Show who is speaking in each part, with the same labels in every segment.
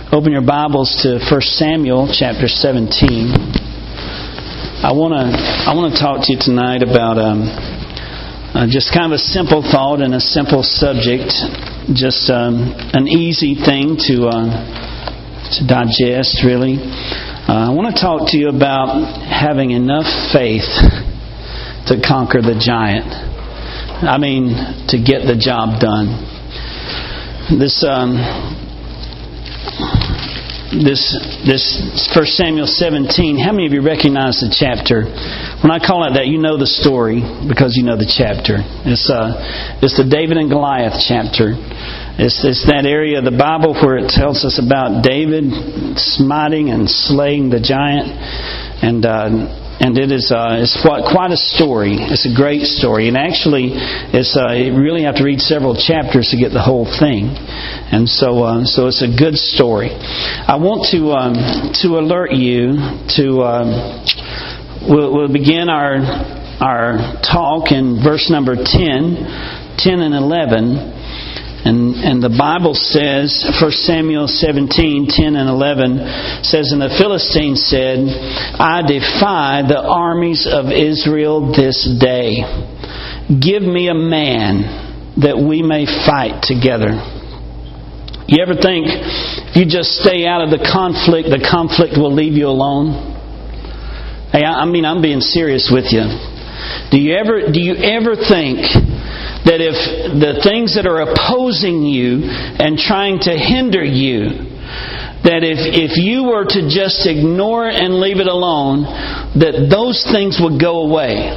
Speaker 1: Open your Bibles to 1 Samuel chapter 17. I want to talk to you tonight about just kind of a simple thought and a simple subject, just an easy thing to digest, really. I want to talk to you about having enough faith to conquer the giant. I mean, to get the job done. This 1 Samuel 17, how many of you recognize the chapter? When I call it that, you know the story because you know the chapter. It's the David and Goliath chapter. It's that area of the Bible where it tells us about David smiting and slaying the giant. And it's quite a story. It's a great story. And actually, you really have to read several chapters to get the whole thing. And so it's a good story. I want to alert you to, we'll begin our talk in verse number 10 and 11. And the Bible says, 1 Samuel 17, 10 and 11 says, "And the Philistines said, I defy the armies of Israel this day. Give me a man that we may fight together." You ever think if you just stay out of the conflict will leave you alone? Hey, I'm being serious with you. Do you ever think that if the things that are opposing you and trying to hinder you, that if you were to just ignore it and leave it alone, that those things would go away?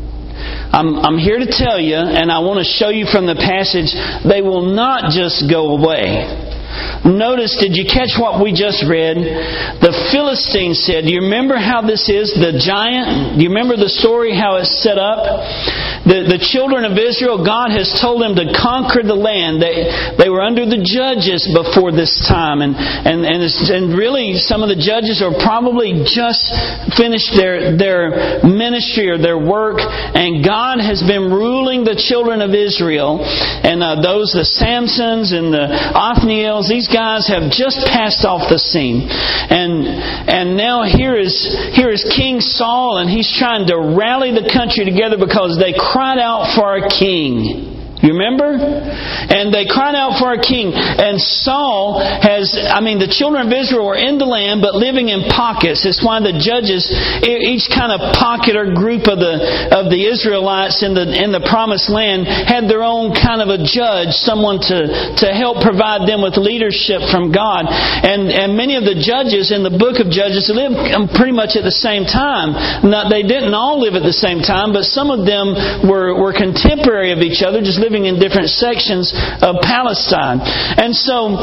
Speaker 1: I'm here to tell you, and I want to show you from the passage, they will not just go away. Notice, did you catch what we just read? The Philistines said, do you remember how this is? The giant? Do you remember the story, how it's set up? The children of Israel, God has told them to conquer the land. They were under the judges before this time. And really, some of the judges are probably just finished their ministry or their work. And God has been ruling the children of Israel. And the Samsons and the Othniels, these guys have just passed off the scene. And now here is King Saul, and he's trying to rally the country together because they cried out for a king. You remember? And they cried out for a king. And Saul the children of Israel were in the land but living in pockets. It's why the judges, each kind of pocket or group of the Israelites in the promised land had their own kind of a judge, someone to help provide them with leadership from God. And many of the judges in the book of Judges lived pretty much at the same time. Now, they didn't all live at the same time, but some of them were contemporary of each other, just living in different sections of Palestine. And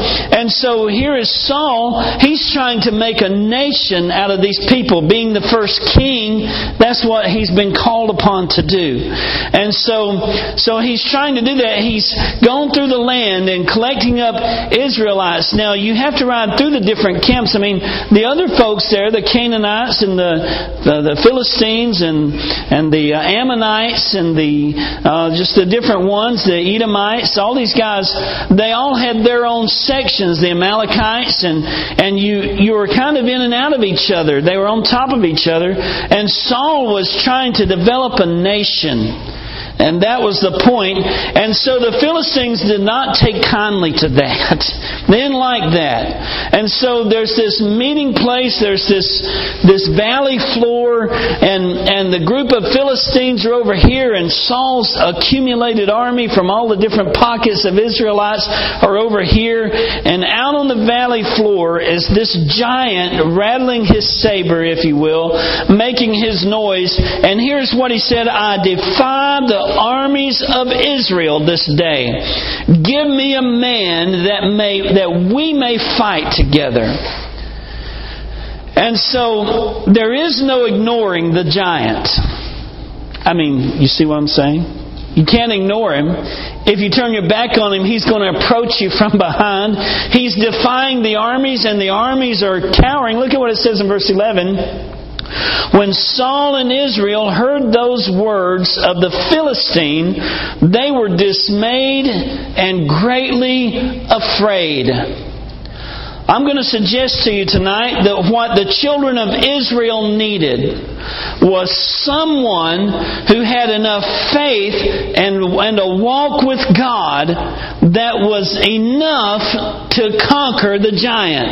Speaker 1: so here is Saul. He's trying to make a nation out of these people. Being the first king, that's what he's been called upon to do. And so he's trying to do that. He's gone through the land and collecting up Israelites. Now you have to ride through the different camps. I mean, the other folks there, the Canaanites and the Philistines and the Ammonites and just the different ones, the Edomites, all these guys, they all had their own sections, the Amalekites, and you were kind of in and out of each other. They were on top of each other. And Saul was trying to develop a nation. And that was the point. And so the Philistines did not take kindly to that. They didn't like that. And so there's this meeting place, there's this valley floor, and the group of Philistines are over here, and Saul's accumulated army from all the different pockets of Israelites are over here. And out on the valley floor is this giant rattling his saber, if you will, making his noise. And here's what he said: I defy the armies of Israel this day. Give me a man that we may fight together. And so there is no ignoring the giant. I mean, you see what I'm saying? You can't ignore him. If you turn your back on him, he's going to approach you from behind. He's defying the armies, and the armies are cowering. Look at what it says in verse 11. When Saul and Israel heard those words of the Philistine, they were dismayed and greatly afraid. I'm going to suggest to you tonight that what the children of Israel needed was someone who had enough faith and a walk with God that was enough to conquer the giant.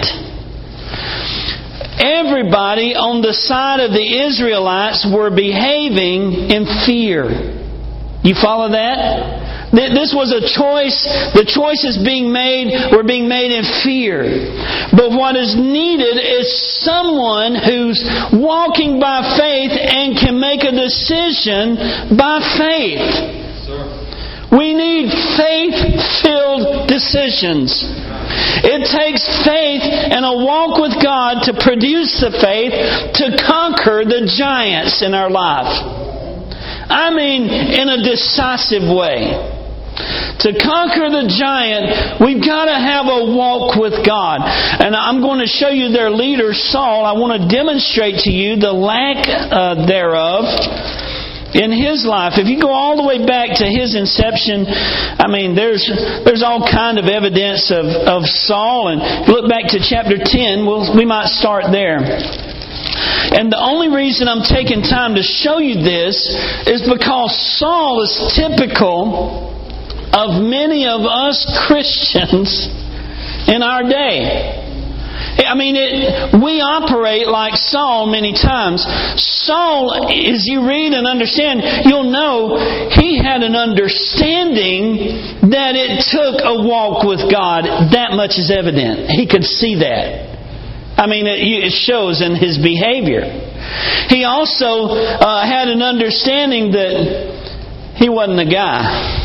Speaker 1: Everybody on the side of the Israelites were behaving in fear. You follow that? This was a choice. The choices were being made in fear. But what is needed is someone who's walking by faith and can make a decision by faith. We need faith-filled decisions. It takes faith and a walk with God to produce the faith to conquer the giants in our life. I mean, in a decisive way. To conquer the giant, we've got to have a walk with God. And I'm going to show you their leader, Saul. I want to demonstrate to you the lack thereof in his life. If you go all the way back to his inception, I mean, there's all kind of evidence of Saul. And if you look back to chapter 10, we might start there. And the only reason I'm taking time to show you this is because Saul is typical of many of us Christians in our day. I mean, we operate like Saul many times. Saul, as you read and understand, you'll know he had an understanding that it took a walk with God. That much is evident. He could see that. I mean, it shows in his behavior. He also had an understanding that he wasn't the guy.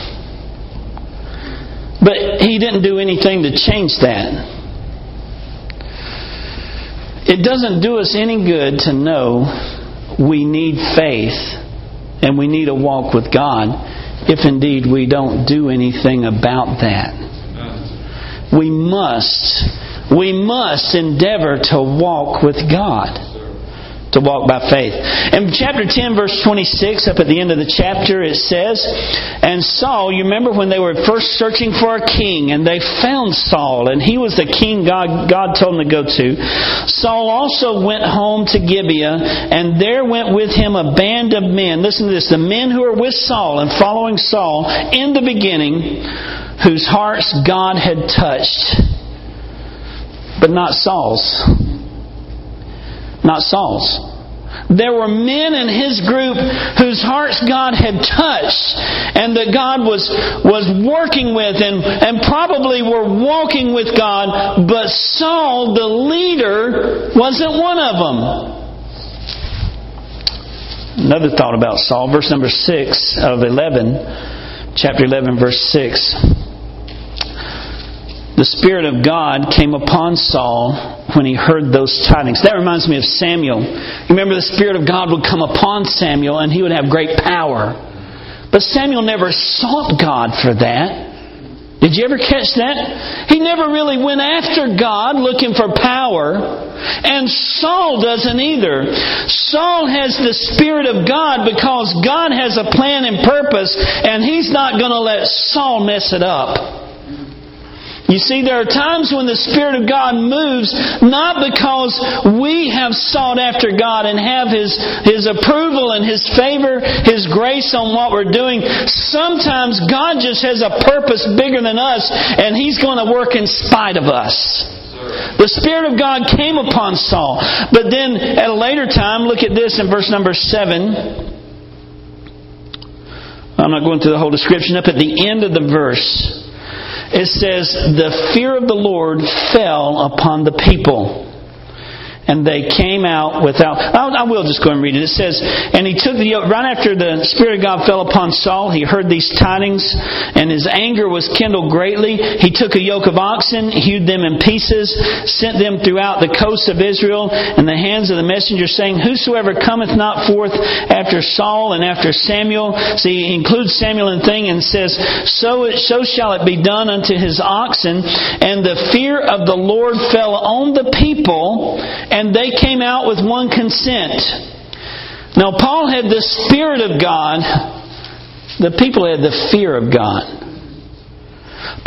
Speaker 1: But he didn't do anything to change that. It doesn't do us any good to know we need faith and we need a walk with God if indeed we don't do anything about that. We must endeavor to walk with God. To walk by faith. In chapter 10, verse 26, up at the end of the chapter, it says, and Saul, you remember when they were first searching for a king, and they found Saul, and he was the king God told them to go to. Saul also went home to Gibeah, and there went with him a band of men. Listen to this. The men who were with Saul and following Saul in the beginning, whose hearts God had touched, but not Saul's. Not Saul's. There were men in his group whose hearts God had touched and that God was working with and probably were walking with God, but Saul, the leader, wasn't one of them. Another thought about Saul, verse number 6 of 11, chapter 11, verse 6. The Spirit of God came upon Saul when he heard those tidings. That reminds me of Samuel. Remember, the Spirit of God would come upon Samuel and he would have great power. But Samuel never sought God for that. Did you ever catch that? He never really went after God looking for power. And Saul doesn't either. Saul has the Spirit of God because God has a plan and purpose, and He's not going to let Saul mess it up. You see, there are times when the Spirit of God moves, not because we have sought after God and have His approval and His favor, His grace on what we're doing. Sometimes God just has a purpose bigger than us, and He's going to work in spite of us. The Spirit of God came upon Saul. But then at a later time, look at this in verse number 7. I'm not going through the whole description. Up at the end of the verse, it says, the fear of the Lord fell upon the people, and they came out without... I will just go and read it. It says, and he took the yoke... Right after the Spirit of God fell upon Saul, he heard these tidings, and his anger was kindled greatly. He took a yoke of oxen, hewed them in pieces, sent them throughout the coast of Israel in the hands of the messengers, saying, whosoever cometh not forth after Saul and after Samuel... See, he includes Samuel in the thing and says, so shall it be done unto his oxen. And the fear of the Lord fell on the people, and they came out with one consent. Now, Paul had the Spirit of God. The people had the fear of God.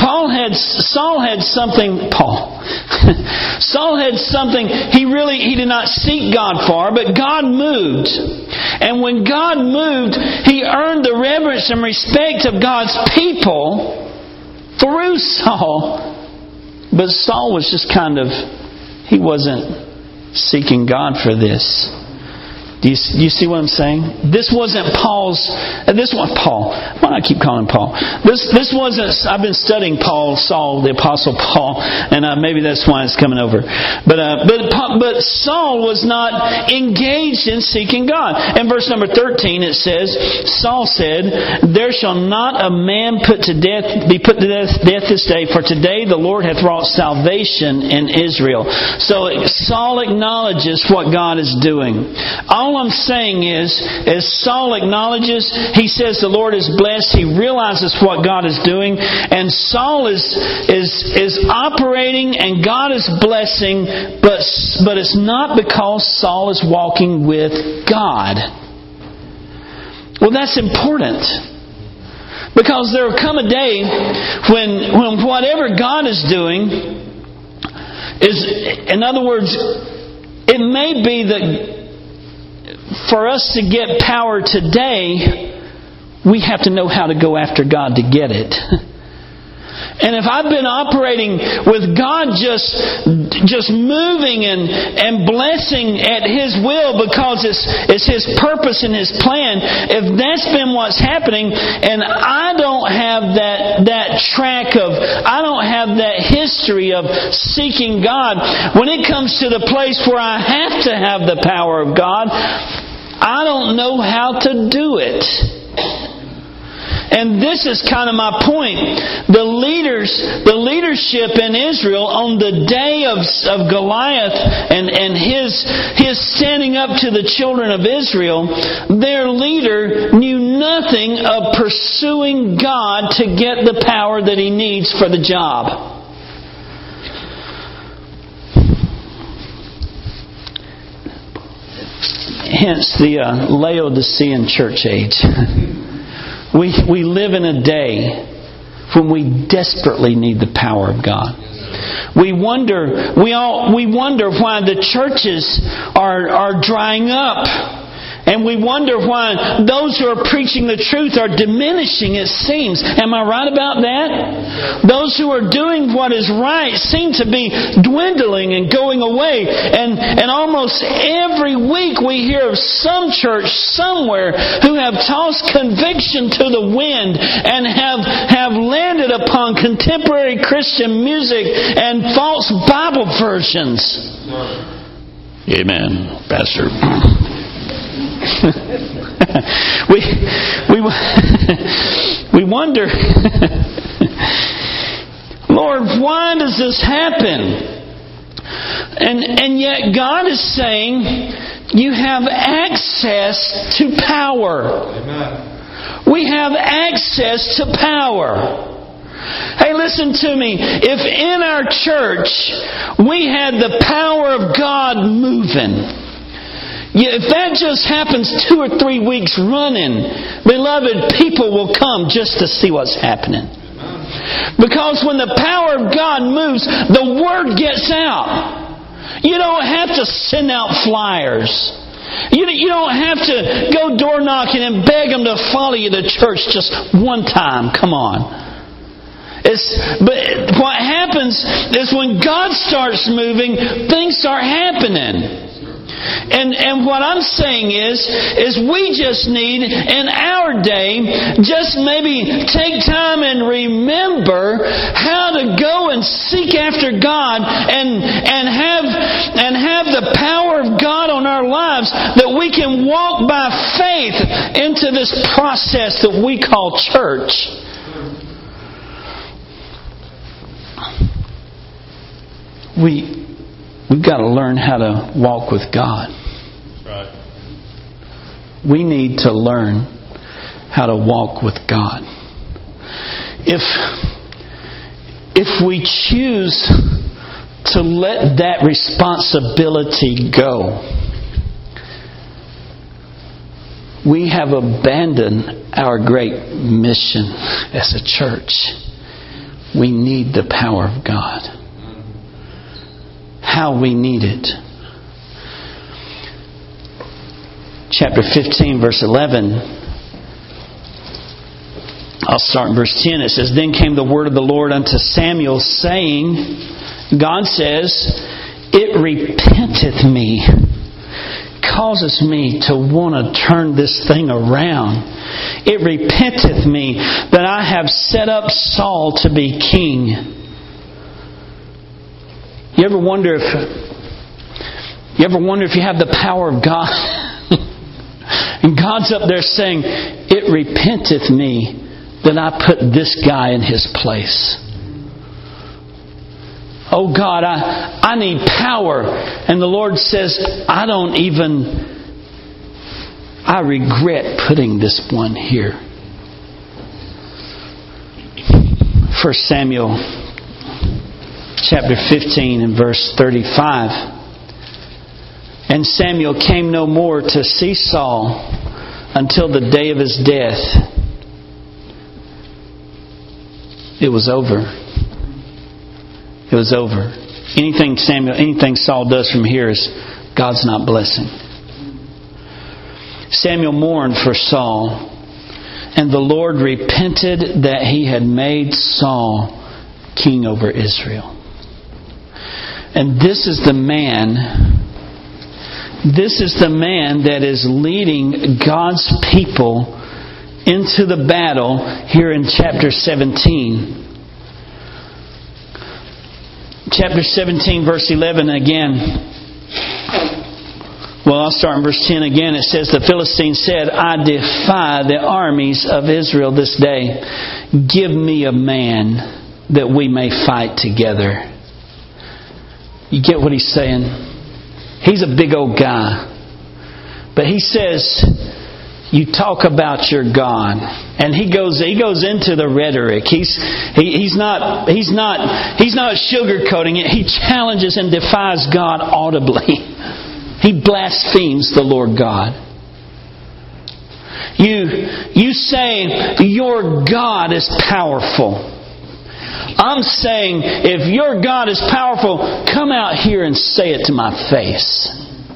Speaker 1: Saul had something. Saul had something he did not seek God for, but God moved. And when God moved, he earned the reverence and respect of God's people through Saul. But Saul was just he wasn't seeking God for this. Do you see what I'm saying? This wasn't Paul. Why do I keep calling him Paul? This wasn't. I've been studying Saul, the Apostle Paul, and maybe that's why it's coming over. But Saul was not engaged in seeking God. In verse number 13, it says, Saul said, "There shall not a man be put to death this day, for today the Lord hath wrought salvation in Israel." So Saul acknowledges what God is doing. All I'm saying is, as Saul acknowledges, he says the Lord is blessed. He realizes what God is doing, and Saul is operating, and God is blessing. But it's not because Saul is walking with God. Well, that's important. Because there will come a day when whatever God is doing is, in other words, it may be that for us to get power today, we have to know how to go after God to get it. And if I've been operating with God just moving and blessing at His will because it's His purpose and His plan, if that's been what's happening, and I don't have that track I don't have that history of seeking God, when it comes to the place where I have to have the power of God, I don't know how to do it. And this is kind of my point. The leadership in Israel on the day of Goliath and his standing up to the children of Israel, their leader knew nothing of pursuing God to get the power that he needs for the job. Hence the Laodicean church age. We live in a day when we desperately need the power of God. We wonder why the churches are drying up. And we wonder why those who are preaching the truth are diminishing, it seems. Am I right about that? Those who are doing what is right seem to be dwindling and going away. And almost every week we hear of some church somewhere who have tossed conviction to the wind and have landed upon contemporary Christian music and false Bible versions. Amen, Pastor. we wonder, Lord, why does this happen? And yet God is saying you have access to power. Amen. We have access to power. Hey, listen to me. If in our church we had the power of God moving, if that just happens 2 or 3 weeks running, beloved, people will come just to see what's happening. Because when the power of God moves, the word gets out. You don't have to send out flyers. You don't have to go door knocking and beg them to follow you to church just one time. Come on. But what happens is when God starts moving, things start happening. And what I'm saying is we just need in our day just maybe take time and remember how to go and seek after God and have the power of God on our lives, that we can walk by faith into this process that we call church. We've got to learn how to walk with God. That's right. We need to learn how to walk with God. If we choose to let that responsibility go, we have abandoned our great mission as a church. We need the power of God. How we need it. Chapter 15, verse 11. I'll start in verse 10. It says, Then came the word of the Lord unto Samuel, saying, God says, It repenteth me, causes me to want to turn this thing around. It repenteth me that I have set up Saul to be king. You ever wonder if you have the power of God? And God's up there saying, It repenteth me that I put this guy in his place. Oh God, I need power. And the Lord says, I regret putting this one here. 1 Samuel chapter 15 and verse 35. And Samuel came no more to see Saul until the day of his death. It was over. It was over. Anything Saul does from here is God's not blessing. Samuel mourned for Saul, and the Lord repented that he had made Saul king over Israel. And this is the man that is leading God's people into the battle here in chapter 17. Chapter 17, verse 11 again. Well, I'll start in verse 10 again. It says, The Philistine said, I defy the armies of Israel this day. Give me a man that we may fight together. You get what he's saying? He's a big old guy. But he says, you talk about your God. And he goes into the rhetoric. He's not sugarcoating it. He challenges and defies God audibly. He blasphemes the Lord God. You say your God is powerful. I'm saying if your God is powerful, come out here and say it to my face.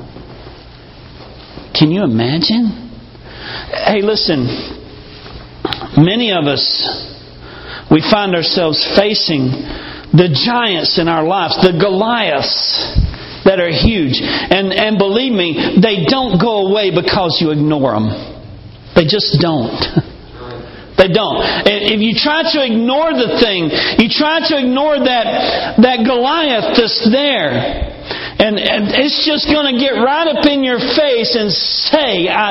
Speaker 1: Can you imagine? Hey, listen. Many of us, we find ourselves facing the giants in our lives, the Goliaths that are huge. And believe me, they don't go away because you ignore them. They just don't. They don't. If you try to ignore the thing, you try to ignore that Goliath that's there, and it's just going to get right up in your face and say, I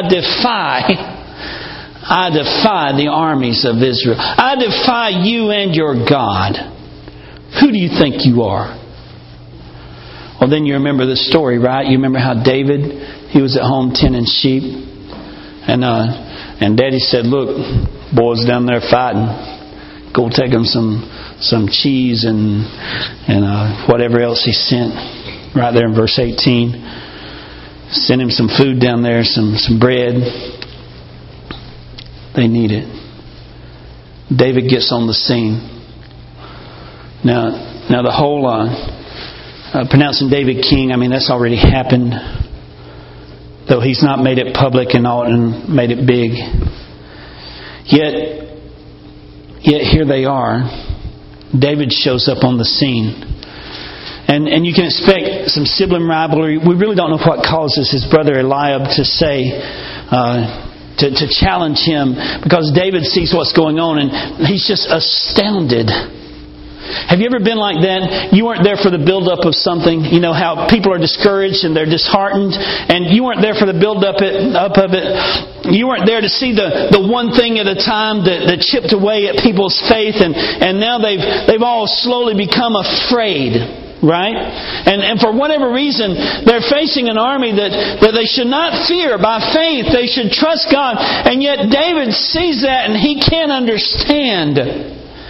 Speaker 1: defy the armies of Israel. I defy you and your God. Who do you think you are? Well, then you remember the story, right? You remember how David, he was at home tending sheep, and Daddy said, look, boys down there fighting, go take them some cheese and whatever else he sent. Right there in verse 18. Send him some food down there, some bread. They need it. David gets on the scene. Now the whole pronouncing David king, I mean, that's already happened. Though he's not made it public and made it big. Yet here they are. David shows up on the scene. And you can expect some sibling rivalry. We really don't know what causes his brother Eliab to say, to challenge him, because David sees what's going on and he's just astounded. Have you ever been like that? You weren't there for the build-up of something. You know how people are discouraged and they're disheartened, and you weren't there for the build-up of it. You weren't there to see the one thing at a time that chipped away at people's faith, and now they've all slowly become afraid. Right? And for whatever reason, they're facing an army that they should not fear. By faith, they should trust God. And yet David sees that and he can't understand.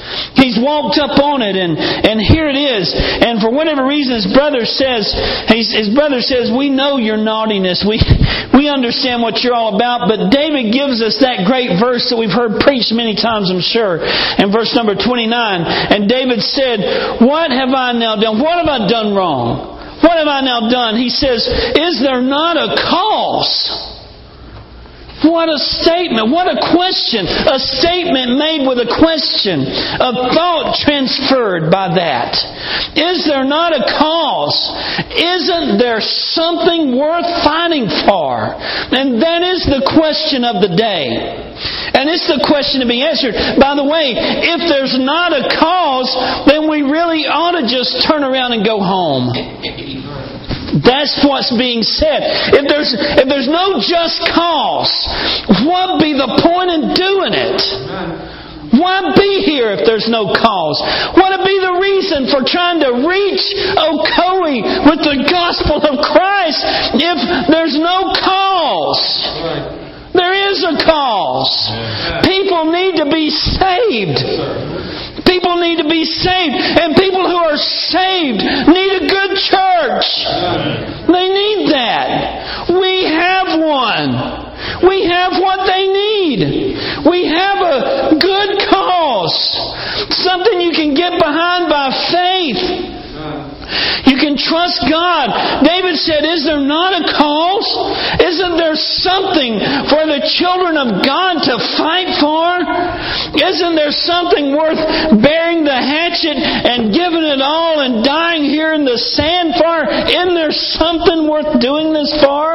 Speaker 1: He's walked up on it, and here it is. And for whatever reason, his brother says, we know your naughtiness. We understand what you're all about. But David gives us that great verse that we've heard preached many times, I'm sure. In verse number 29, and David said, what have I now done? What have I done wrong? What have I now done? He says, is there not a cause? What a statement. What a question. A statement made with a question. A thought transferred by that. Is there not a cause? Isn't there something worth fighting for? And that is the question of the day. And it's the question to be answered. By the way, if there's not a cause, then we really ought to just turn around and go home. That's what's being said. If there's no just cause, what be the point in doing it? Why be here if there's no cause? What would be the reason for trying to reach Ocoee with the gospel of Christ if there's no cause? There is a cause. People need to be saved. People need to be saved. And people who are saved need a good church. They need that. We have one. We have what they need. We have a good cause. Something you can get behind by faith. You can trust God. David said, is there not a cause? Isn't there something for the children of God to fight for? Isn't there something worth bearing the hatchet and giving it all and dying here in the sand for? Isn't there something worth doing this for?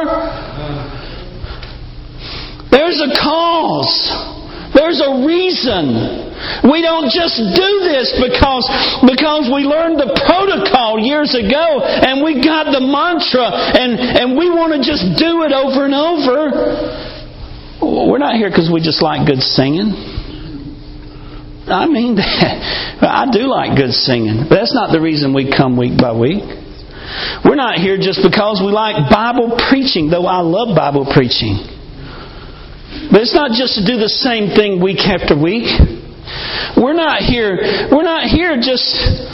Speaker 1: There's a cause. There's a reason. We don't just do this because we learned the protocol years ago and we got the mantra and we want to just do it over and over. We're not here because we just like good singing. I mean that. I do like good singing, but that's not the reason we come week by week. We're not here just because we like Bible preaching, though I love Bible preaching. But it's not just to do the same thing week after week. We're not here just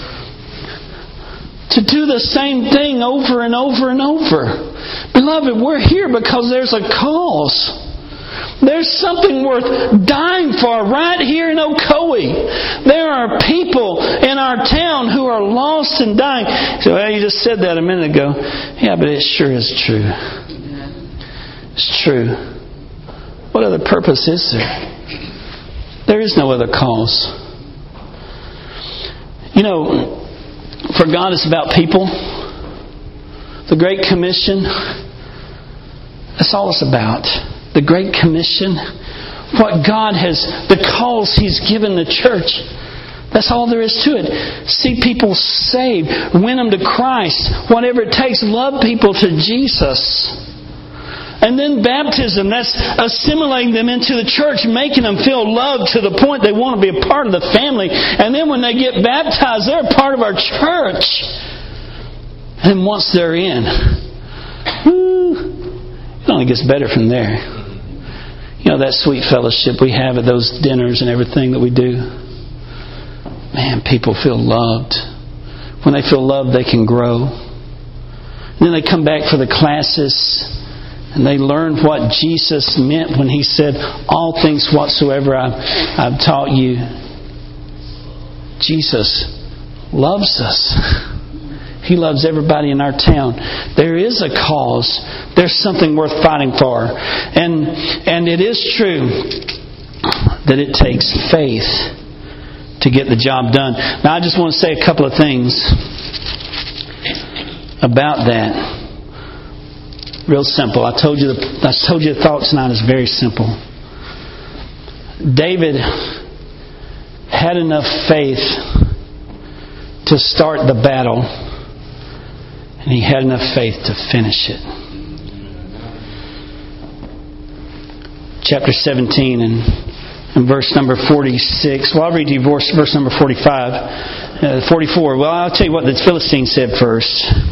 Speaker 1: to do the same thing over and over and over. Beloved, we're here because there's a cause. There's something worth dying for right here in Ocoee. There are people in our town who are lost and dying. So, well, you just said that a minute ago. Yeah, but it sure is true. It's true. What other purpose is there? There is no other cause. You know, for God it's about people. The Great Commission, that's all it's about. The Great Commission, what God has, the cause He's given the church. That's all there is to it. See people saved, win them to Christ, whatever it takes. Love people to Jesus. And then baptism, that's assimilating them into the church, making them feel loved to the point they want to be a part of the family. And then when they get baptized, they're a part of our church. And once they're in, it only gets better from there. You know, that sweet fellowship we have at those dinners and everything that we do. Man, people feel loved. When they feel loved, they can grow. And then they come back for the classes. And they learn what Jesus meant when He said, all things whatsoever I've taught you. Jesus loves us. He loves everybody in our town. There is a cause. There's something worth fighting for. And it is true that it takes faith to get the job done. Now I just want to say a couple of things about that. Real simple. I told you the thought tonight is very simple. David had enough faith to start the battle, and he had enough faith to finish it. Chapter 17 and verse number 46. Well, I'll read you verse number 45, 44. Well, I'll tell you what the Philistine said first.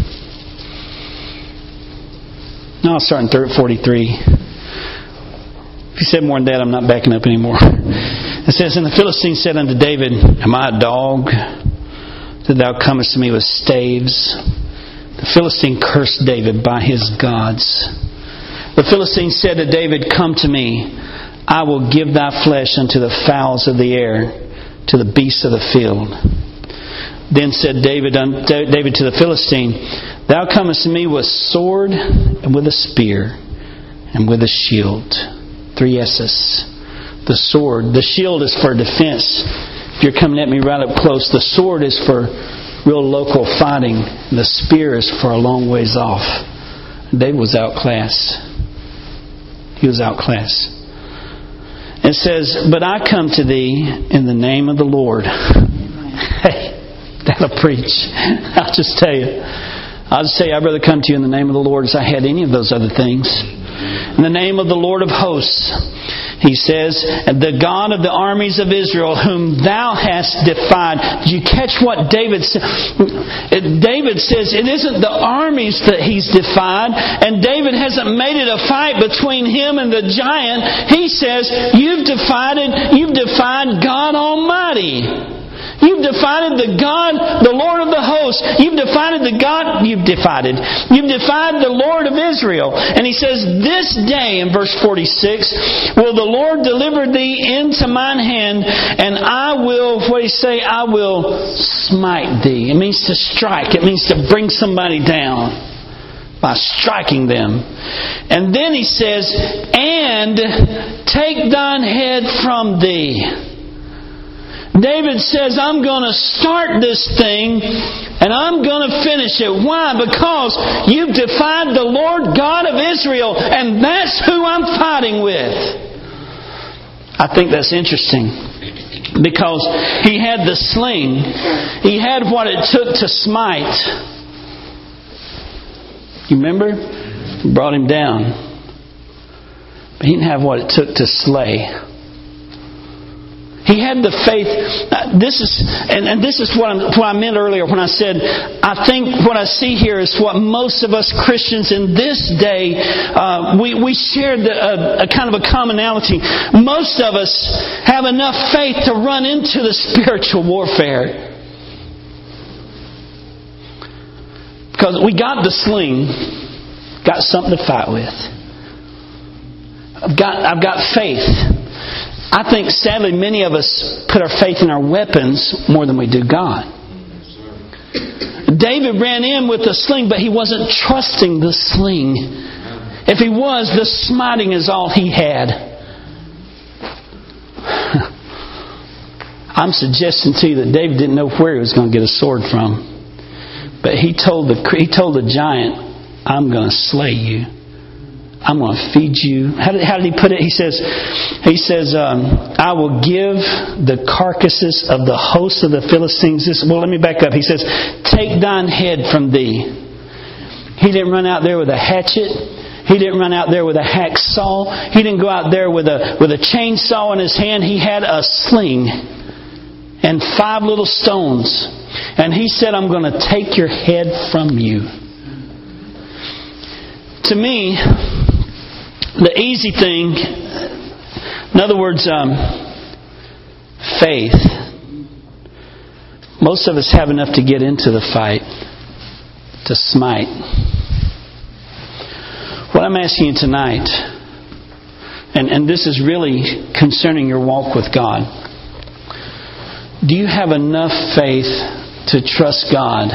Speaker 1: No, I'll start in 43. If you said more than that, I'm not backing up anymore. It says, and the Philistine said unto David, Am I a dog, that thou comest to me with staves? The Philistine cursed David by his gods. The Philistine said to David, Come to me, I will give thy flesh unto the fowls of the air, to the beasts of the field. Then said David to the Philistine, Thou comest to me with sword, and with a spear, and with a shield. 3 S's. The sword. The shield is for defense. If you're coming at me right up close, the sword is for real local fighting. The spear is for a long ways off. David was outclassed. He was outclassed. It says, But I come to thee in the name of the Lord. Hey, that'll preach. I'll just tell you. I'd rather come to you in the name of the Lord as I had any of those other things. In the name of the Lord of hosts. He says, the God of the armies of Israel, whom thou hast defied. Did you catch what David said? David says it isn't the armies that he's defied. And David hasn't made it a fight between him and the giant. He says, you've defied God Almighty. You've defied the God, the Lord of the hosts. You've defied the Lord of Israel. And he says, this day, in verse 46, will the Lord deliver thee into mine hand, and I will, I will smite thee. It means to strike. It means to bring somebody down by striking them. And then he says, and take thine head from thee. David says, I'm going to start this thing and I'm going to finish it. Why? Because you've defied the Lord God of Israel, and that's who I'm fighting with. I think that's interesting, because he had the sling. He had what it took to smite. You remember? He brought him down. But he didn't have what it took to slay. He had the faith. This is what I meant earlier when I said, I think what I see here is what most of us Christians in this day, we share a kind of a commonality. Most of us have enough faith to run into the spiritual warfare. Because we got the sling, got something to fight with. I've got faith. I think, sadly, many of us put our faith in our weapons more than we do God. David ran in with the sling, but he wasn't trusting the sling. If he was, the smiting is all he had. I'm suggesting to you that David didn't know where he was going to get a sword from. But he told the giant, I'm going to slay you. I'm going to feed you. How did he put it? He says, I will give the carcasses of the host of the Philistines. Let me back up. He says, take thine head from thee. He didn't run out there with a hatchet. He didn't run out there with a hacksaw. He didn't go out there with a chainsaw in his hand. He had a sling and 5 little stones. And he said, I'm going to take your head from you. To me, the easy thing, in other words, faith. Most of us have enough to get into the fight, to smite. What I'm asking you tonight, and this is really concerning your walk with God, do you have enough faith to trust God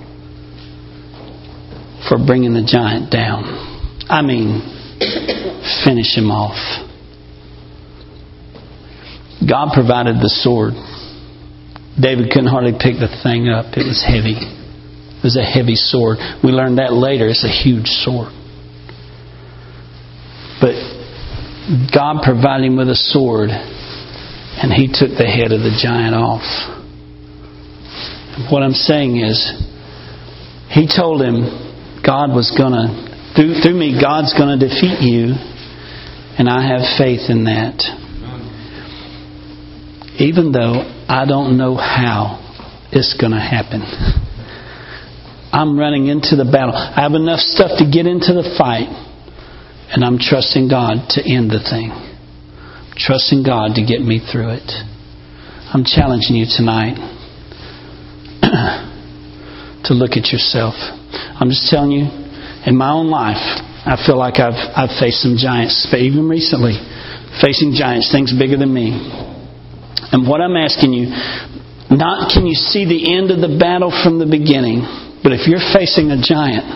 Speaker 1: for bringing the giant down? I mean, finish him off. God provided the sword. David couldn't hardly pick the thing up. It was heavy. It was a heavy sword. We learned that later. It's a huge sword. But God provided him with a sword, and he took the head of the giant off. What I'm saying is, he told him God was going to, through me, God's going to defeat you, and I have faith in that. Even though I don't know how it's going to happen. I'm running into the battle. I have enough stuff to get into the fight, and I'm trusting God to end the thing. trusting God to get me through it. I'm challenging you tonight to look at yourself. I'm just telling you, in my own life, I feel like I've faced some giants, even recently, facing giants, things bigger than me. And what I'm asking you, not can you see the end of the battle from the beginning, but if you're facing a giant,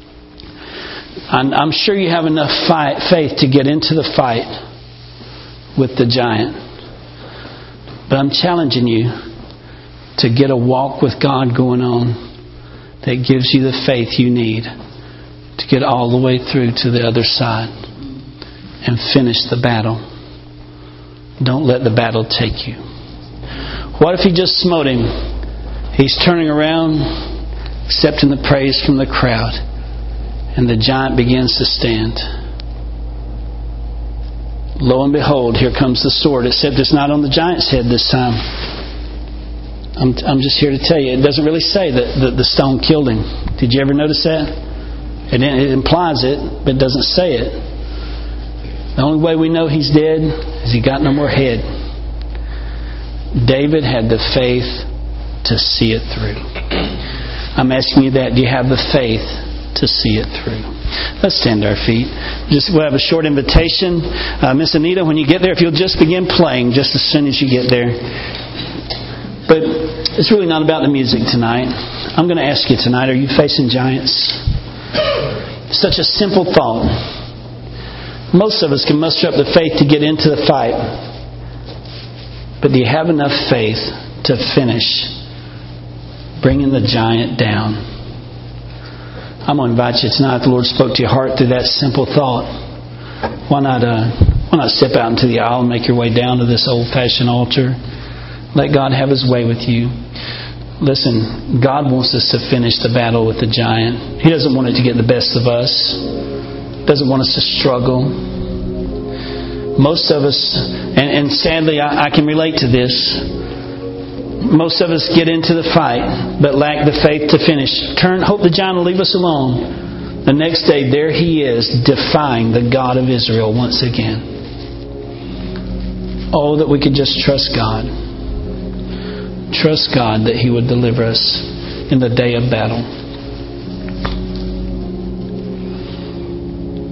Speaker 1: I'm sure you have enough faith to get into the fight with the giant. But I'm challenging you to get a walk with God going on that gives you the faith you need to get all the way through to the other side and finish the battle. Don't let the battle take you. What if he just smote him? He's turning around, accepting the praise from the crowd, and the giant begins to stand. Lo and behold, here comes the sword, except it's not on the giant's head this time. I'm just here to tell you, it doesn't really say that the stone killed him. Did you ever notice that? It implies it, but it doesn't say it. The only way we know he's dead is he got no more head. David had the faith to see it through. I'm asking you that. Do you have the faith to see it through? Let's stand to our feet. We'll have a short invitation. Miss Anita, when you get there, if you'll just begin playing just as soon as you get there. But it's really not about the music tonight. I'm going to ask you tonight, are you facing giants? Such a simple thought. Most of us can muster up the faith to get into the fight. But do you have enough faith to finish bringing the giant down? I'm going to invite you tonight. The Lord spoke to your heart through that simple thought. Why not step out into the aisle and make your way down to this old-fashioned altar? Let God have His way with you. Listen, God wants us to finish the battle with the giant. He doesn't want it to get the best of us. He doesn't want us to struggle. Most of us, and sadly I can relate to this, most of us get into the fight but lack the faith to finish. Hope the giant will leave us alone. The next day, there he is, defying the God of Israel once again. Oh, that we could just trust God. Trust God that He would deliver us in the day of battle.